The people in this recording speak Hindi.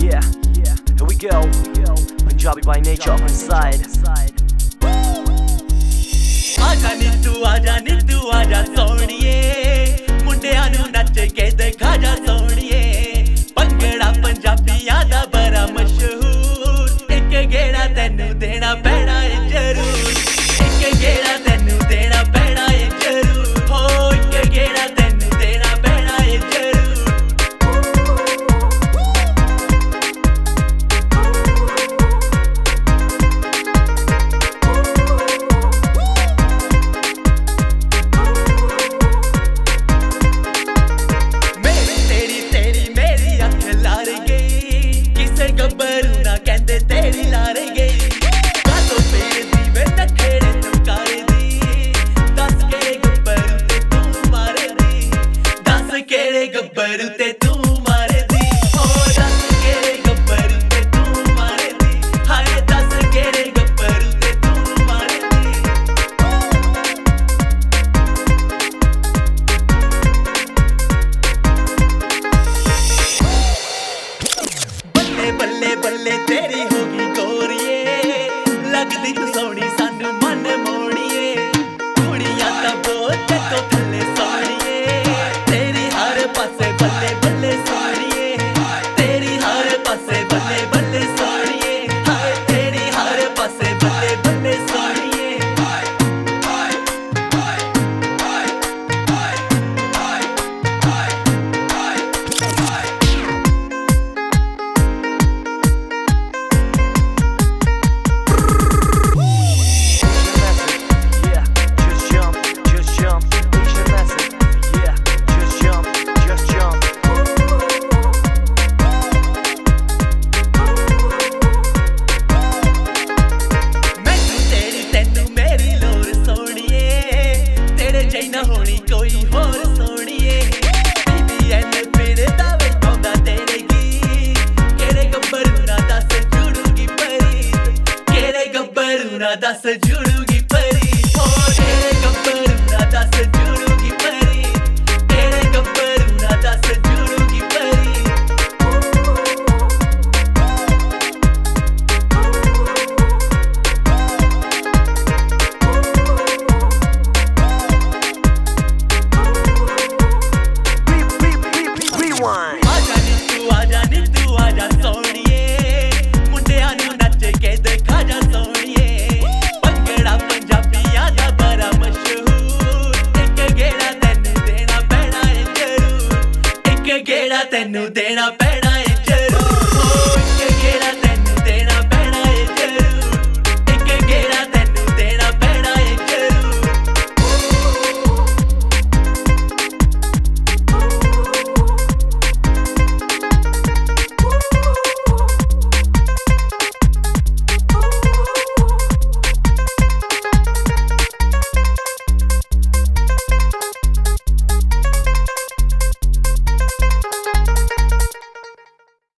Yeah, here we go. Punjabi by nature up inside. आजा नीतू आजा सोनिए मुंडियां नू नच के दिखा जा सोनिए भंगड़ा पंजाबियां दा बड़ा मशहूर एक गेड़ा तैनू देना पैना है जरूर एक गेड़ा तैनू देना पैना है जरूर हो एक गेड़ा तैनू देना पैना है जरूर गब्बरू ना कहंदे तेरी लारे गई कातो पेड़ दी वे नखेड़े चमकारे दी दस केड़े गब्बरू ते तू मारे दी दस केड़े गब्बरू ते तू मारे दी ओ दस केड़े गब्बरू ते तू मारे दी हाय दस केड़े गब्बरू ते तू मारे दी बल्ले बल्ले बल्ले तेरी होगी गोरिए लगदी तू सोहनी सानू मन मोड़िए कुड़ियां तां बहुत तो थल्ले सोहणिए तेरी हर पासे बल्ले बल्ले सोहणिए तेरी हर पासे बल्ले बल्ले सोहणिए हाय तेरी हर पासे बल्ले बल्ले सोहणिए ना होनी कोई होर सोनिए BBN फिरदा वे पाउंदा तेरे गी केड़े गब्बरू ना दस जुड़ूगी परीत केड़े गब्बरू ना दस जुड़ूगी